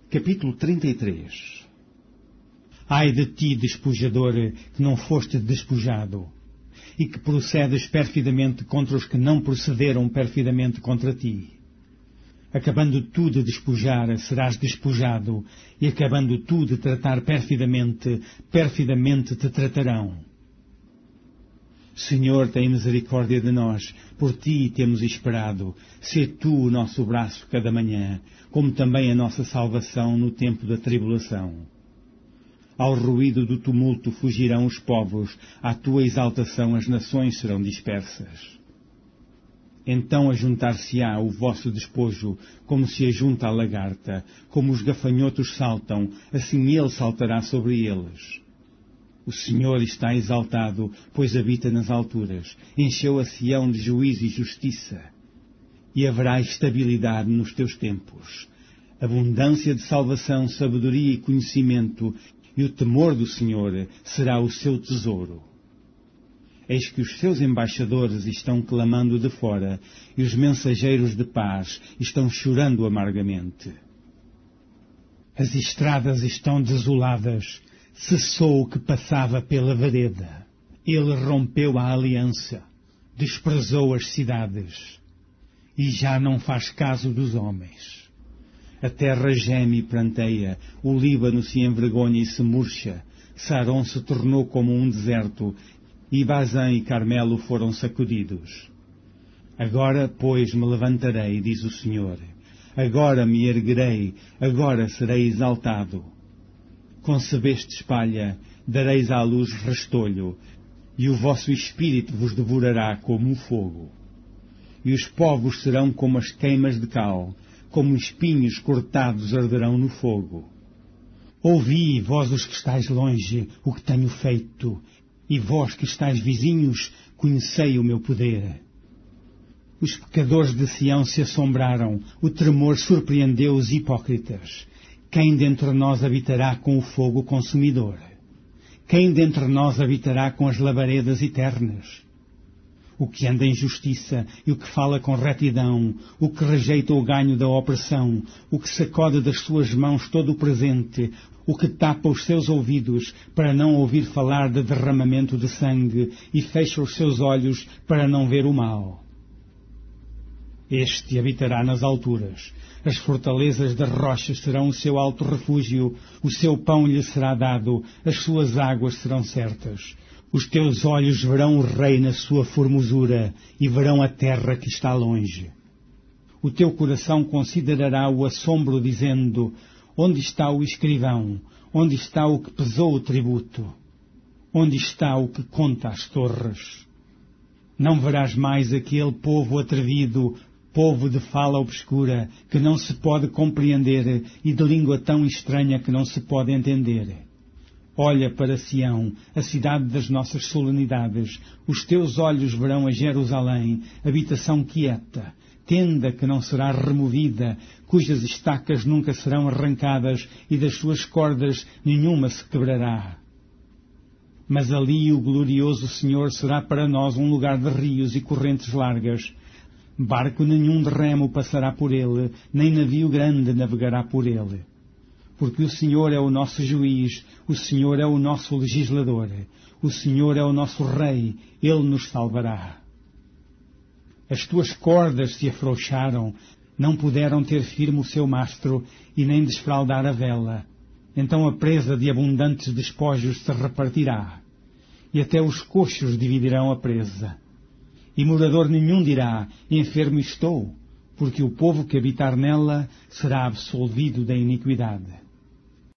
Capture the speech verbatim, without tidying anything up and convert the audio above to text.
Capítulo trinta e três. Ai de ti, despojador, que não foste despojado, e que procedes perfidamente contra os que não procederam perfidamente contra ti. Acabando tu de despojar, serás despojado, e acabando tu de tratar perfidamente, perfidamente te tratarão. Senhor, tem misericórdia de nós, por ti temos esperado. Sê tu o nosso braço cada manhã, como também a nossa salvação no tempo da tribulação. Ao ruído do tumulto fugirão os povos, à tua exaltação as nações serão dispersas. Então ajuntar-se-á o vosso despojo, como se ajunta a lagarta, como os gafanhotos saltam, assim ele saltará sobre eles. O Senhor está exaltado, pois habita nas alturas, encheu a Sião de juízo e justiça. E haverá estabilidade nos teus tempos, abundância de salvação, sabedoria e conhecimento, e o temor do Senhor será o seu tesouro. Eis que os seus embaixadores estão clamando de fora, e os mensageiros de paz estão chorando amargamente. As estradas estão desoladas, cessou o que passava pela vereda. Ele rompeu a aliança, desprezou as cidades, e já não faz caso dos homens. A terra geme e pranteia, o Líbano se envergonha e se murcha, Saron se tornou como um deserto, e Bazã e Carmelo foram sacudidos. Agora, pois, me levantarei, diz o Senhor. Agora me erguerei, agora serei exaltado. Concebeste palha, dareis à luz restolho, e o vosso espírito vos devorará como o fogo. E os povos serão como as queimas de cal, como espinhos cortados arderão no fogo. Ouvi, vós os que estáis longe, o que tenho feito, e vós que estáis vizinhos, conhecei o meu poder. Os pecadores de Sião se assombraram, o tremor surpreendeu os hipócritas. Quem dentre nós habitará com o fogo consumidor? Quem dentre nós habitará com as labaredas eternas? O que anda em justiça e o que fala com retidão, o que rejeita o ganho da opressão, o que sacode das suas mãos todo o presente, o que tapa os seus ouvidos para não ouvir falar de derramamento de sangue e fecha os seus olhos para não ver o mal. Este habitará nas alturas. As fortalezas das rochas serão o seu alto refúgio, o seu pão lhe será dado, as suas águas serão certas. Os teus olhos verão o rei na sua formosura e verão a terra que está longe. O teu coração considerará o assombro, dizendo: onde está o escrivão? Onde está o que pesou o tributo? Onde está o que conta as torres? Não verás mais aquele povo atrevido, povo de fala obscura, que não se pode compreender, e de língua tão estranha que não se pode entender. Olha para Sião, a cidade das nossas solenidades. Os teus olhos verão a Jerusalém, habitação quieta, tenda que não será removida, cujas estacas nunca serão arrancadas e das suas cordas nenhuma se quebrará. Mas ali o glorioso Senhor será para nós um lugar de rios e correntes largas. Barco nenhum de remo passará por ele, nem navio grande navegará por ele. Porque o Senhor é o nosso juiz, o Senhor é o nosso legislador, o Senhor é o nosso rei, ele nos salvará. As tuas cordas se afrouxaram, não puderam ter firme o seu mastro e nem desfraldar a vela. Então a presa de abundantes despojos se repartirá, e até os coxos dividirão a presa. E morador nenhum dirá: enfermo estou, porque o povo que habitar nela será absolvido da iniquidade.